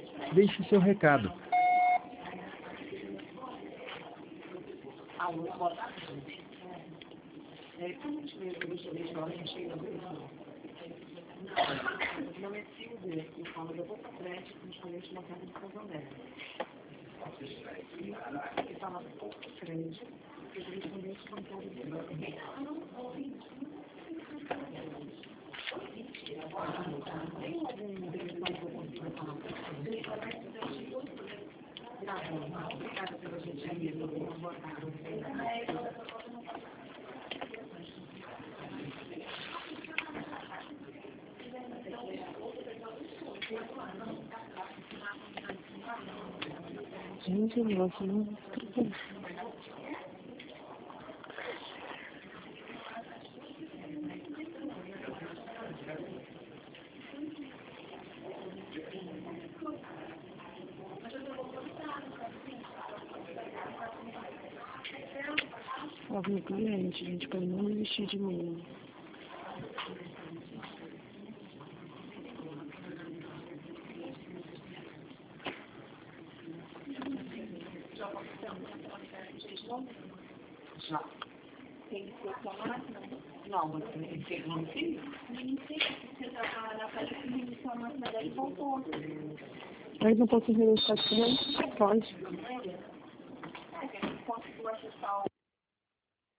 Deixe seu recado. Alô, boa tarde. Como eu tive a hora que chega não é Silvia, que fala da Boca Crédito, principalmente na casa de São André. E fala Boca Crédito, que principalmente na casa de São André. Tem algum detalhe que eu consigo falar para vocês? Tá bom, obrigada pela gentileza. Boa tarde. Gente, o negócio não... Algum cliente, gente, para não desistir de mim. Já. Tem que ser sua máquina? Não, mas tem que ser no filho? Nem sei, você estava na casa que iniciou a máquina dela e voltou. Mas não posso registrar com ele? Pode. É, que a gente conseguiu acessar